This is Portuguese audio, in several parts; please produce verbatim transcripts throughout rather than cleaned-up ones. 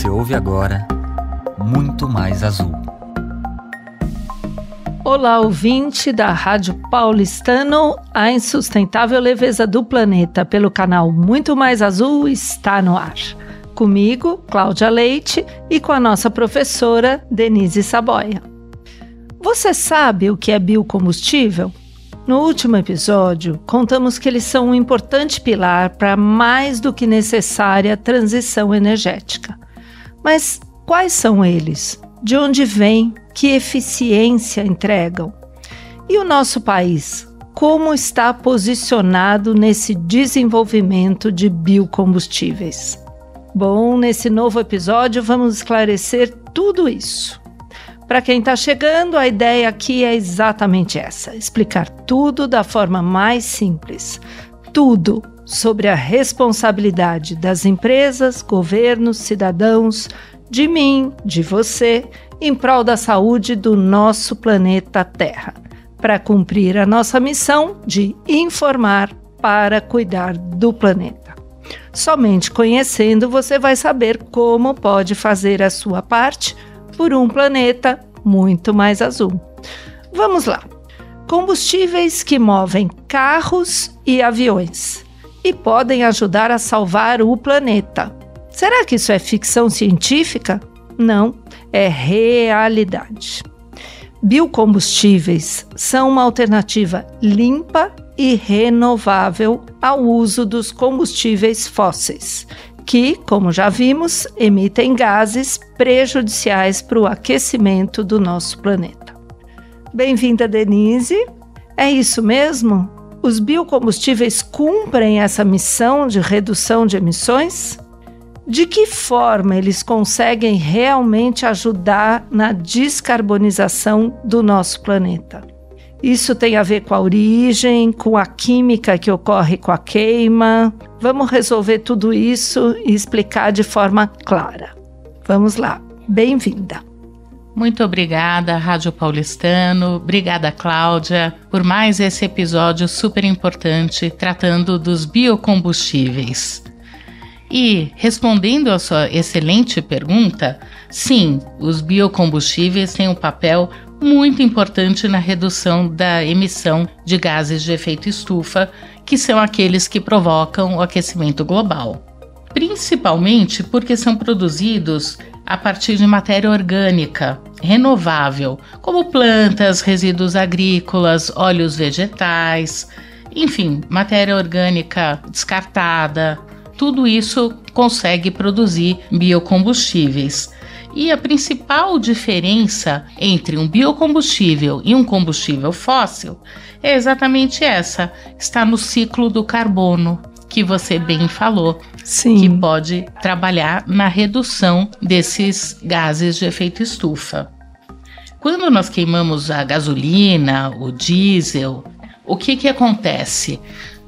Você ouve agora Muito Mais Azul. Olá, ouvinte da Rádio Paulistano, a insustentável leveza do planeta pelo canal Muito Mais Azul está no ar. Comigo, Cláudia Leite, e com a nossa professora Denise Saboia. Você sabe o que é biocombustível? No último episódio, contamos que eles são um importante pilar para mais do que necessária transição energética. Mas quais são eles? De onde vêm? Que eficiência entregam? E o nosso país, como está posicionado nesse desenvolvimento de biocombustíveis? Bom, nesse novo episódio vamos esclarecer tudo isso. Para quem está chegando, a ideia aqui é exatamente essa: explicar tudo da forma mais simples. Tudo sobre a responsabilidade das empresas, governos, cidadãos, de mim, de você, em prol da saúde do nosso planeta Terra, para cumprir a nossa missão de informar para cuidar do planeta. Somente conhecendo você vai saber como pode fazer a sua parte por um planeta muito mais azul. Vamos lá. Combustíveis que movem carros e aviões e podem ajudar a salvar o planeta. Será que isso é ficção científica? Não, é realidade. Biocombustíveis são uma alternativa limpa e renovável ao uso dos combustíveis fósseis, que, como já vimos, emitem gases prejudiciais para o aquecimento do nosso planeta. Bem-vinda, Denise. É isso mesmo? Os biocombustíveis cumprem essa missão de redução de emissões? De que forma eles conseguem realmente ajudar na descarbonização do nosso planeta? Isso tem a ver com a origem, com a química que ocorre com a queima. Vamos resolver tudo isso e explicar de forma clara. Vamos lá. Bem-vinda. Muito obrigada, Rádio Paulistano. Obrigada, Cláudia, por mais esse episódio super importante tratando dos biocombustíveis. E, respondendo a sua excelente pergunta, sim, os biocombustíveis têm um papel muito importante na redução da emissão de gases de efeito estufa, que são aqueles que provocam o aquecimento global. Principalmente porque são produzidos a partir de matéria orgânica, renovável, como plantas, resíduos agrícolas, óleos vegetais, enfim, matéria orgânica descartada. Tudo isso consegue produzir biocombustíveis. E a principal diferença entre um biocombustível e um combustível fóssil é exatamente essa: está no ciclo do carbono, que você bem falou. Sim. Que pode trabalhar na redução desses gases de efeito estufa. Quando nós queimamos a gasolina, o diesel, o que que acontece?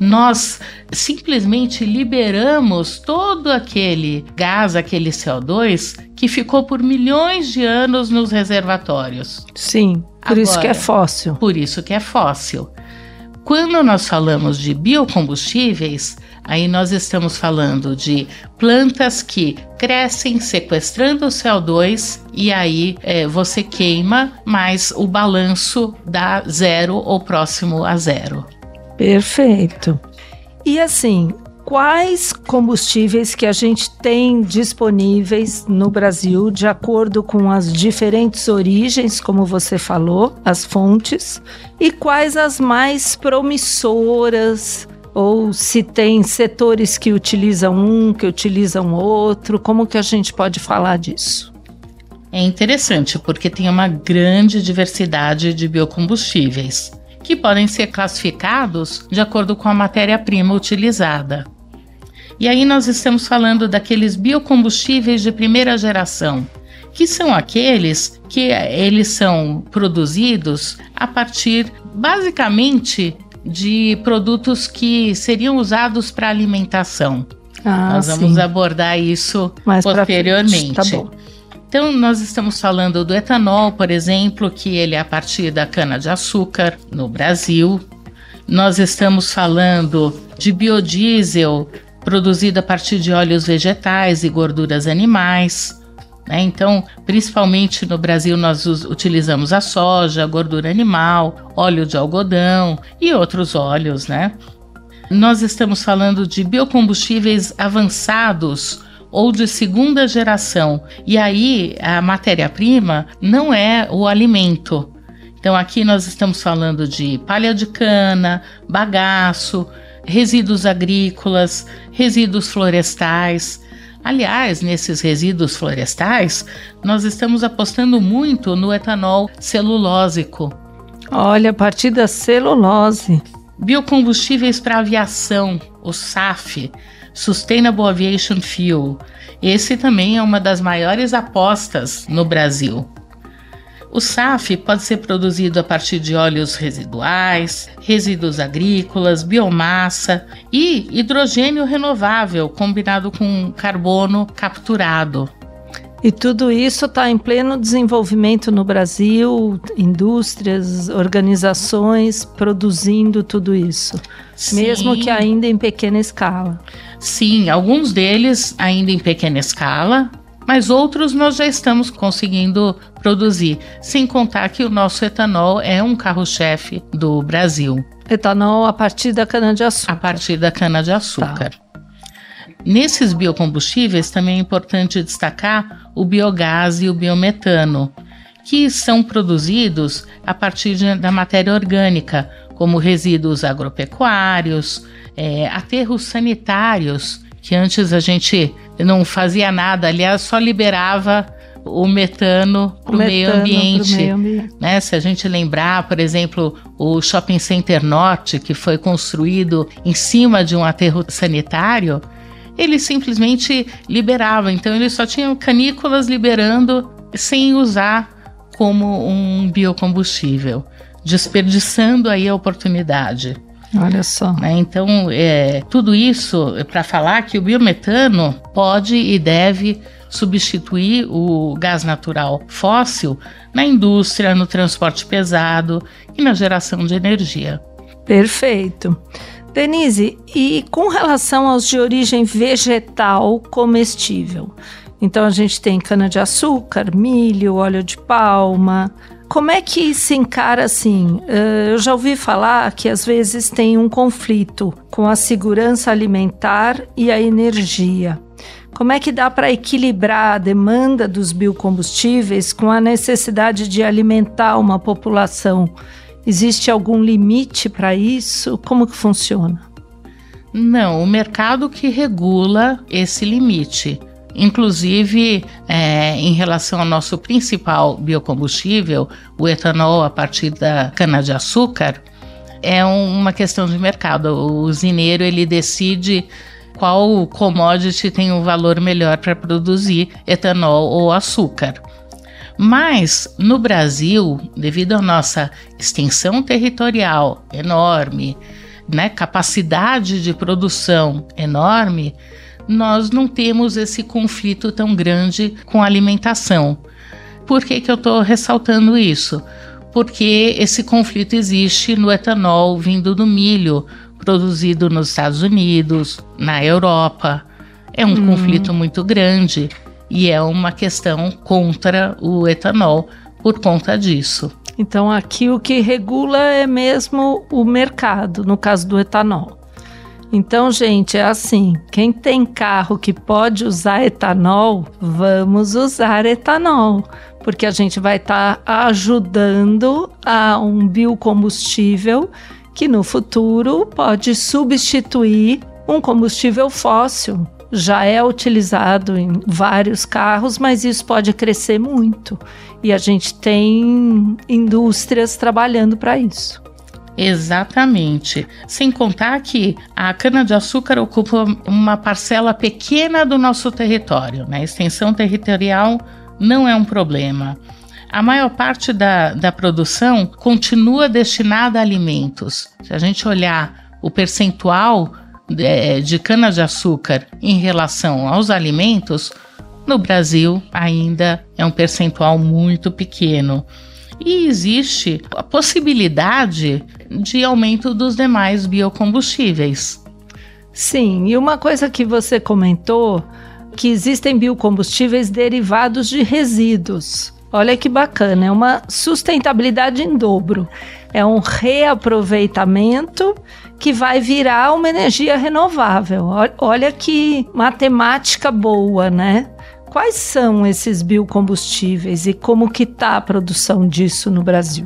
Nós simplesmente liberamos todo aquele gás, aquele C O dois, que ficou por milhões de anos nos reservatórios. Sim, por Agora, isso que é fóssil. Por isso que é fóssil. Quando nós falamos de biocombustíveis, aí nós estamos falando de plantas que crescem sequestrando o C O dois e aí é, você queima, mas o balanço dá zero ou próximo a zero. Perfeito. E assim, quais combustíveis que a gente tem disponíveis no Brasil, de acordo com as diferentes origens, como você falou, as fontes, e quais as mais promissoras, ou se tem setores que utilizam um, que utilizam outro, como que a gente pode falar disso? É interessante, porque tem uma grande diversidade de biocombustíveis, que podem ser classificados de acordo com a matéria-prima utilizada. E aí nós estamos falando daqueles biocombustíveis de primeira geração, que são aqueles que eles são produzidos a partir, basicamente, de produtos que seriam usados para alimentação. Ah, nós vamos sim. abordar isso mais posteriormente. Tá bom. Então, nós estamos falando do etanol, por exemplo, que ele é a partir da cana-de-açúcar no Brasil. Nós estamos falando de biodiesel, produzido a partir de óleos vegetais e gorduras animais. né? Então, principalmente no Brasil, nós utilizamos a soja, a gordura animal, óleo de algodão e outros óleos, né? Nós estamos falando de biocombustíveis avançados ou de segunda geração. E aí, a matéria-prima não é o alimento. Então, aqui nós estamos falando de palha de cana, bagaço, resíduos agrícolas, resíduos florestais. Aliás, nesses resíduos florestais, nós estamos apostando muito no etanol celulósico. Olha, a partir da celulose. Biocombustíveis para aviação, o S A F, Sustainable Aviation Fuel. Esse também é uma das maiores apostas no Brasil. O S A F pode ser produzido a partir de óleos residuais, resíduos agrícolas, biomassa e hidrogênio renovável combinado com carbono capturado. E tudo isso está em pleno desenvolvimento no Brasil, indústrias, organizações produzindo tudo isso, Sim. mesmo que ainda em pequena escala. Sim, alguns deles ainda em pequena escala, mas outros nós já estamos conseguindo produzir, sem contar que o nosso etanol é um carro-chefe do Brasil. Etanol a partir da cana-de-açúcar. A partir da cana-de-açúcar. Tá. Nesses biocombustíveis também é importante destacar o biogás e o biometano, que são produzidos a partir de, da matéria orgânica, como resíduos agropecuários, é, aterros sanitários, que antes a gente não fazia nada, aliás, só liberava o metano para o meio ambiente. Meio ambiente. Né? Se a gente lembrar, por exemplo, o Shopping Center Norte, que foi construído em cima de um aterro sanitário, ele simplesmente liberava, então ele só tinha canículas liberando sem usar como um biocombustível, desperdiçando aí a oportunidade. Olha só. Né? Então, é, tudo isso é para falar que o biometano pode e deve substituir o gás natural fóssil na indústria, no transporte pesado e na geração de energia. Perfeito. Denise, e com relação aos de origem vegetal comestível? Então a gente tem cana-de-açúcar, milho, óleo de palma. Como é que se encara assim? Eu já ouvi falar que às vezes tem um conflito com a segurança alimentar e a energia. Como é que dá para equilibrar a demanda dos biocombustíveis com a necessidade de alimentar uma população? Existe algum limite para isso? Como que funciona? Não, o mercado que regula esse limite. Inclusive, é, em relação ao nosso principal biocombustível, o etanol a partir da cana-de-açúcar, é uma questão de mercado. O usineiro ele decide qual commodity tem um valor melhor para produzir etanol ou açúcar. Mas, no Brasil, devido à nossa extensão territorial enorme, né, capacidade de produção enorme, nós não temos esse conflito tão grande com a alimentação. Por que que eu estou ressaltando isso? Porque esse conflito existe no etanol vindo do milho, produzido nos Estados Unidos, na Europa. É um hum. conflito muito grande. E é uma questão contra o etanol por conta disso. Então aqui o que regula é mesmo o mercado, no caso do etanol. Então, gente, é assim, quem tem carro que pode usar etanol, vamos usar etanol, porque a gente vai estar tá ajudando a um biocombustível que no futuro pode substituir um combustível fóssil. Já é utilizado em vários carros, mas isso pode crescer muito. E a gente tem indústrias trabalhando para isso. Exatamente. Sem contar que a cana-de-açúcar ocupa uma parcela pequena do nosso território, né? A extensão territorial não é um problema. A maior parte da, da produção continua destinada a alimentos. Se a gente olhar o percentual de cana-de-açúcar em relação aos alimentos, no Brasil ainda é um percentual muito pequeno. E existe a possibilidade de aumento dos demais biocombustíveis. Sim, e uma coisa que você comentou, que existem biocombustíveis derivados de resíduos. Olha que bacana, é uma sustentabilidade em dobro. É um reaproveitamento que vai virar uma energia renovável. Olha que matemática boa, né? Quais são esses biocombustíveis e como que está a produção disso no Brasil?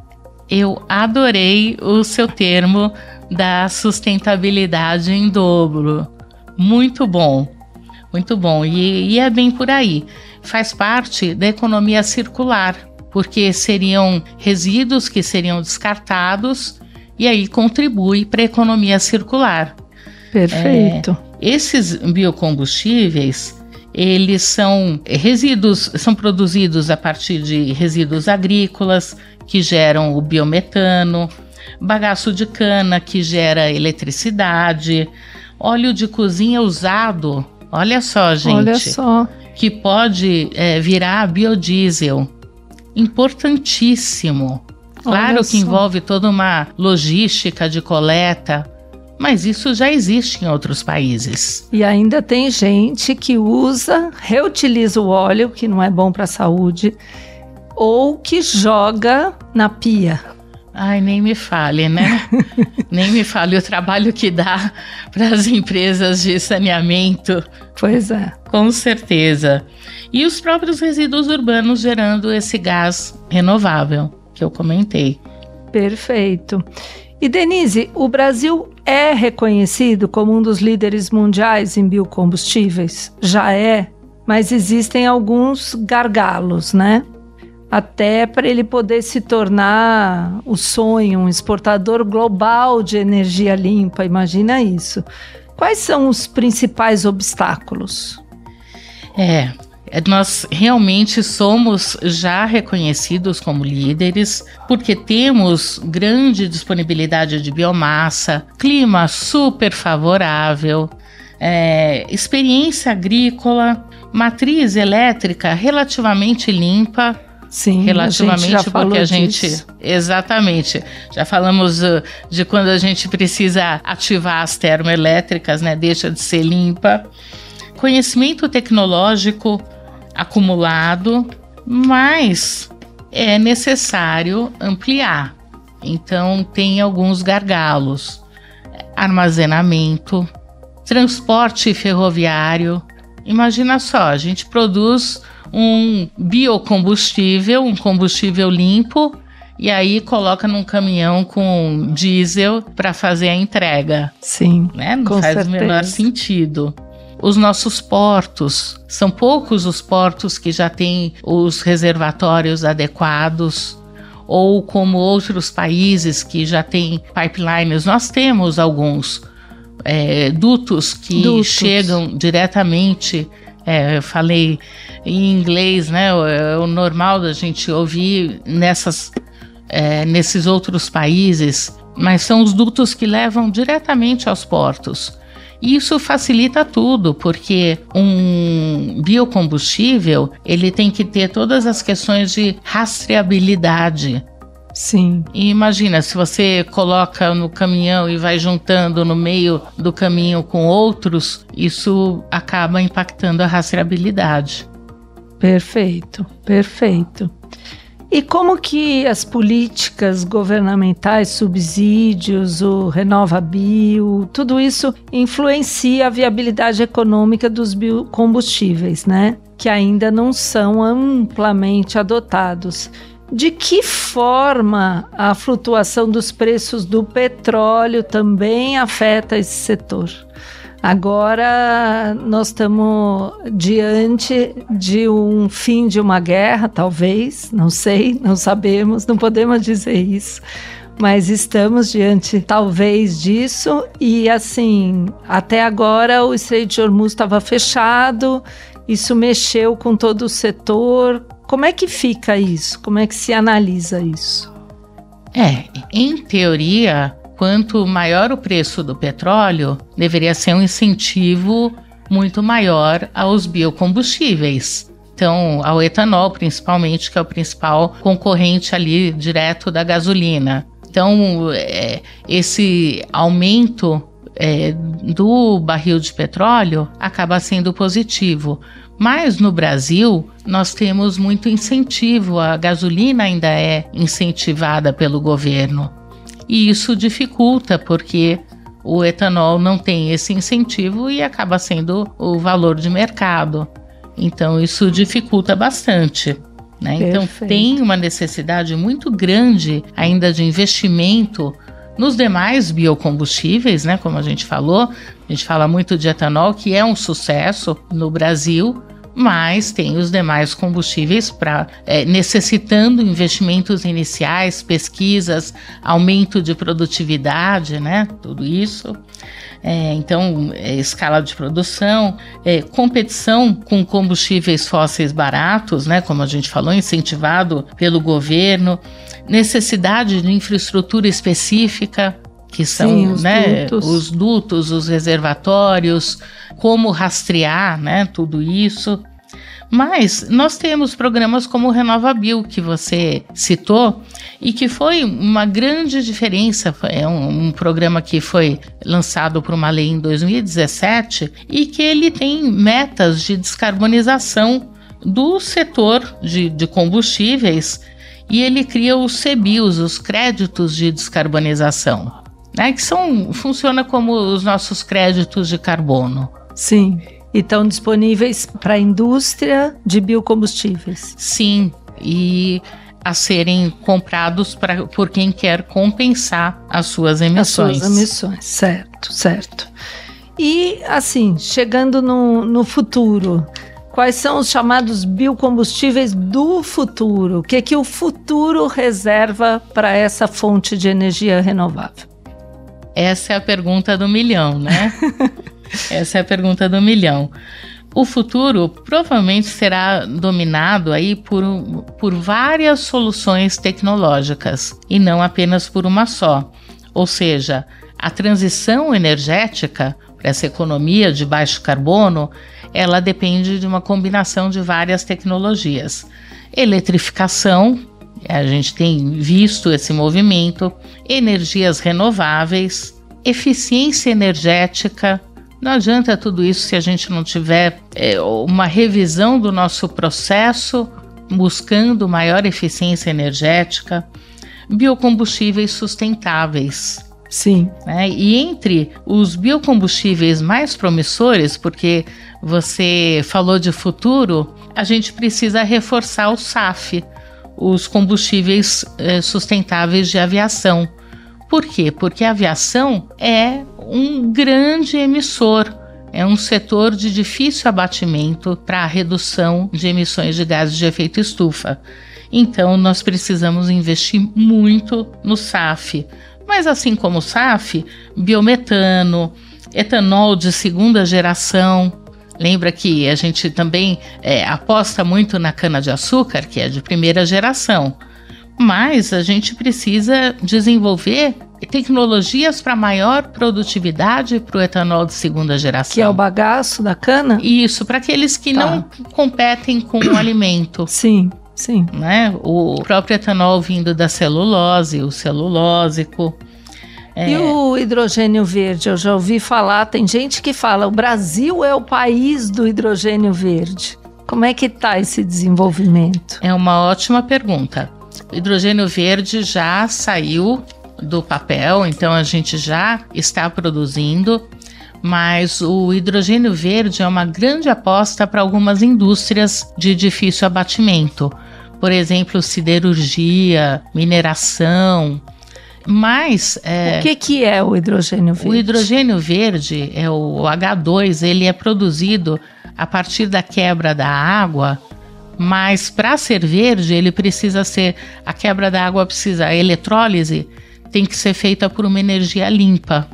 Eu adorei o seu termo da sustentabilidade em dobro. Muito bom, muito bom. E, e é bem por aí. Faz parte da economia circular, porque seriam resíduos que seriam descartados e aí contribui para a economia circular. Perfeito. É, esses biocombustíveis, eles são resíduos, são produzidos a partir de resíduos agrícolas que geram o biometano, bagaço de cana que gera eletricidade, óleo de cozinha usado, olha só, gente. Olha só. Que pode é, virar biodiesel. Importantíssimo. Claro Olha que só. Envolve toda uma logística de coleta, mas isso já existe em outros países. E ainda tem gente que usa, reutiliza o óleo, que não é bom para a saúde, ou que joga na pia. Ai, nem me fale, né? Nem me fale o trabalho que dá para as empresas de saneamento. Pois é. Com certeza. E os próprios resíduos urbanos gerando esse gás renovável que eu comentei. Perfeito. E Denise, o Brasil é reconhecido como um dos líderes mundiais em biocombustíveis? Já é, mas existem alguns gargalos, né? Até para ele poder se tornar o sonho, um exportador global de energia limpa, imagina isso. Quais são os principais obstáculos? É, nós realmente somos já reconhecidos como líderes, porque temos grande disponibilidade de biomassa, clima super favorável, é, experiência agrícola, matriz elétrica relativamente limpa. Sim, relativamente, a gente já falou porque a disso. gente, exatamente, já falamos uh, de quando a gente precisa ativar as termoelétricas, né, deixa de ser limpa. Conhecimento tecnológico acumulado, mas é necessário ampliar. Então tem alguns gargalos: armazenamento, transporte ferroviário. Imagina só, a gente produz um biocombustível, um combustível limpo, e aí coloca num caminhão com diesel para fazer a entrega. Sim, né? Não com faz certeza. o menor sentido. Os nossos portos, são poucos os portos que já têm os reservatórios adequados, ou como outros países que já têm pipelines, nós temos alguns é, dutos que Dutos. chegam diretamente. É, eu falei em inglês, né? É o normal da gente ouvir nessas, é, nesses outros países, mas são os dutos que levam diretamente aos portos. E isso facilita tudo, porque um biocombustível, ele tem que ter todas as questões de rastreabilidade. Sim. E imagina, se você coloca no caminhão e vai juntando no meio do caminho com outros, isso acaba impactando a rastreabilidade. Perfeito, perfeito. E como que as políticas governamentais, subsídios, o RenovaBio, tudo isso influencia a viabilidade econômica dos biocombustíveis, né? Que ainda não são amplamente adotados. De que forma a flutuação dos preços do petróleo também afeta esse setor? Agora nós estamos diante de um fim de uma guerra, talvez, não sei, não sabemos, não podemos dizer isso, mas estamos diante talvez disso e assim, até agora o Estreito de Hormuz estava fechado, isso mexeu com todo o setor. Como é que fica isso? Como é que se analisa isso? É, em teoria, quanto maior o preço do petróleo, deveria ser um incentivo muito maior aos biocombustíveis. Então, ao etanol, principalmente, que é o principal concorrente ali direto da gasolina. Então, é, esse aumento é, do barril de petróleo acaba sendo positivo. Mas no Brasil, nós temos muito incentivo, a gasolina ainda é incentivada pelo governo. E isso dificulta, porque o etanol não tem esse incentivo e acaba sendo o valor de mercado. Então, isso dificulta bastante, né? Então, tem uma necessidade muito grande ainda de investimento nos demais biocombustíveis, né? Como a gente falou, a gente fala muito de etanol, que é um sucesso no Brasil, mas tem os demais combustíveis para é, necessitando investimentos iniciais, pesquisas, aumento de produtividade, né? Tudo isso. É, então, é, escala de produção, é, competição com combustíveis fósseis baratos, né? Como a gente falou, incentivado pelo governo, necessidade de infraestrutura específica, que são Sim, os, né, dutos. os dutos, os reservatórios, como rastrear, né, tudo isso. Mas nós temos programas como o RenovaBio, que você citou, e que foi uma grande diferença. É um, um programa que foi lançado por uma lei em dois mil e dezessete e que ele tem metas de descarbonização do setor de, de combustíveis, e ele cria os C B I Os, os créditos de descarbonização, né, que são, funciona como os nossos créditos de carbono. Sim, e estão disponíveis para a indústria de biocombustíveis. Sim, e a serem comprados pra, por quem quer compensar as suas emissões. As suas emissões, certo, certo. E assim, chegando no, no futuro, quais são os chamados biocombustíveis do futuro? O que, que o futuro reserva para essa fonte de energia renovável? Essa é a pergunta do milhão, né? Essa é a pergunta do milhão. O futuro provavelmente será dominado aí por, por várias soluções tecnológicas e não apenas por uma só. Ou seja, a transição energética para essa economia de baixo carbono, ela depende de uma combinação de várias tecnologias. Eletrificação, a gente tem visto esse movimento, energias renováveis, eficiência energética. Não adianta tudo isso se a gente não tiver é, uma revisão do nosso processo, buscando maior eficiência energética, biocombustíveis sustentáveis. Sim. Né? E entre os biocombustíveis mais promissores, porque você falou de futuro, a gente precisa reforçar o S A F, os combustíveis eh, sustentáveis de aviação. Por quê? Porque a aviação é um grande emissor, é um setor de difícil abatimento para a redução de emissões de gases de efeito estufa. Então, nós precisamos investir muito no S A F. Mas assim como o S A F, biometano, etanol de segunda geração. Lembra que a gente também é, aposta muito na cana-de-açúcar, que é de primeira geração. Mas a gente precisa desenvolver tecnologias para maior produtividade para o etanol de segunda geração. Que é o bagaço da cana? Isso, para aqueles que tá. não competem com o alimento. Sim, sim. Né? O próprio etanol vindo da celulose, o celulósico. É. E o hidrogênio verde? Eu já ouvi falar, tem gente que fala, o Brasil é o país do hidrogênio verde. Como é que está esse desenvolvimento? É uma ótima pergunta. O hidrogênio verde já saiu do papel, então a gente já está produzindo, mas o hidrogênio verde é uma grande aposta para algumas indústrias de difícil abatimento. Por exemplo, siderurgia, mineração. Mas é, o que, que é o hidrogênio verde? O hidrogênio verde, é o H dois, ele é produzido a partir da quebra da água, mas para ser verde ele precisa ser, a quebra da água precisa, a eletrólise tem que ser feita por uma energia limpa.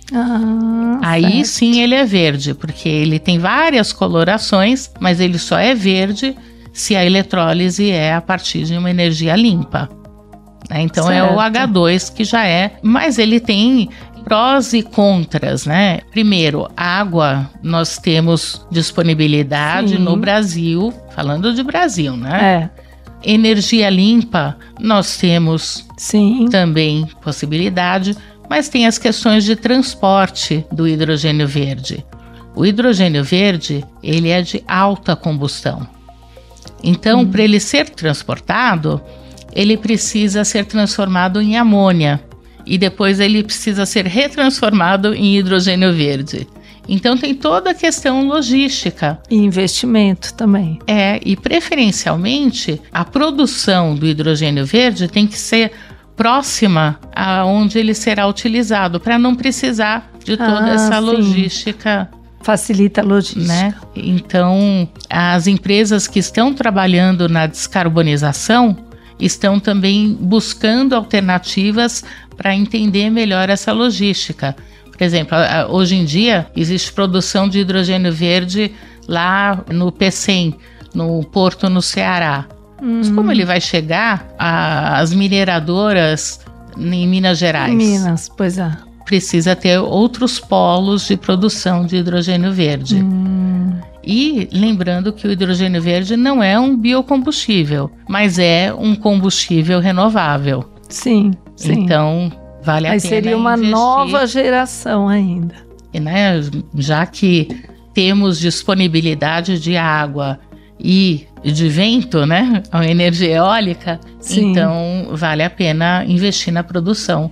Ah, Aí certo. Sim ele é verde, porque ele tem várias colorações, mas ele só é verde se a eletrólise é a partir de uma energia limpa. Então certo. É o H dois que já é, mas ele tem prós e contras, né? Primeiro, água, nós temos disponibilidade Sim. no Brasil, falando de Brasil, né? É. Energia limpa, nós temos Sim. também possibilidade, Mas tem as questões de transporte do hidrogênio verde. O hidrogênio verde, ele é de alta combustão. Então, hum. para ele ser transportado, ele precisa ser transformado em amônia. E depois ele precisa ser retransformado em hidrogênio verde. Então tem toda a questão logística. E investimento também. É, e preferencialmente a produção do hidrogênio verde tem que ser próxima a onde ele será utilizado, para não precisar de toda ah, essa sim. logística. Facilita a logística. Né? Então, as empresas que estão trabalhando na descarbonização estão também buscando alternativas para entender melhor essa logística. Por exemplo, hoje em dia existe produção de hidrogênio verde lá no Pecém, no porto no Ceará. Hum. Mas como ele vai chegar às mineradoras em Minas Gerais? Em Minas, pois é. Precisa ter outros polos de produção de hidrogênio verde. Hum. E lembrando que o hidrogênio verde não é um biocombustível, mas é um combustível renovável. Sim, sim. Então, vale a Aí pena seria uma investir. nova geração ainda. E, né, já que temos disponibilidade de água e de vento, né, a energia eólica, sim. Então vale a pena investir na produção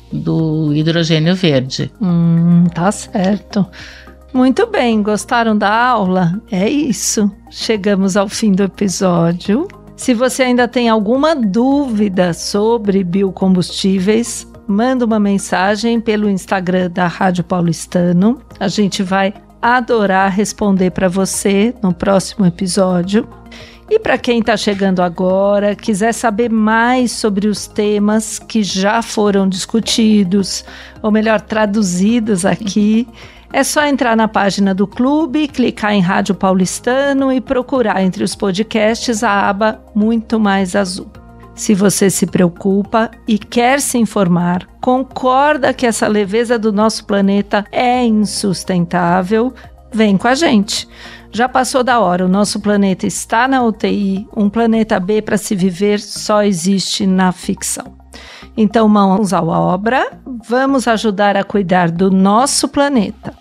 do hidrogênio verde. Hum, tá certo. Muito bem, gostaram da aula? É isso. Chegamos ao fim do episódio. Se você ainda tem alguma dúvida sobre biocombustíveis, manda uma mensagem pelo Instagram da Rádio Paulistano. A gente vai adorar responder para você no próximo episódio. E para quem está chegando agora, quiser saber mais sobre os temas que já foram discutidos, ou melhor, traduzidos aqui, é só entrar na página do clube, clicar em Rádio Paulistano e procurar entre os podcasts a aba Muito Mais Azul. Se você se preocupa e quer se informar, concorda que essa leveza do nosso planeta é insustentável, vem com a gente. Já passou da hora, o nosso planeta está na U T I, um planeta B para se viver só existe na ficção. Então, mãos à obra, vamos ajudar a cuidar do nosso planeta.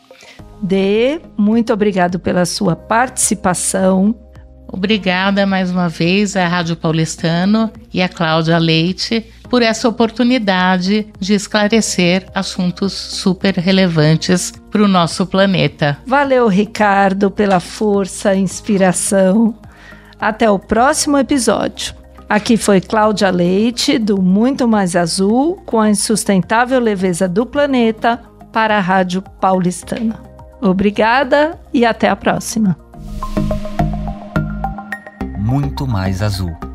Dê, muito obrigado pela sua participação. Obrigada mais uma vez à Rádio Paulistano e à Cláudia Leite por essa oportunidade de esclarecer assuntos super relevantes para o nosso planeta. Valeu, Ricardo, pela força e inspiração. Até o próximo episódio. Aqui foi Cláudia Leite, do Muito Mais Azul, com a insustentável leveza do planeta, para a Rádio Paulistana. Obrigada e até a próxima. Muito Mais Azul.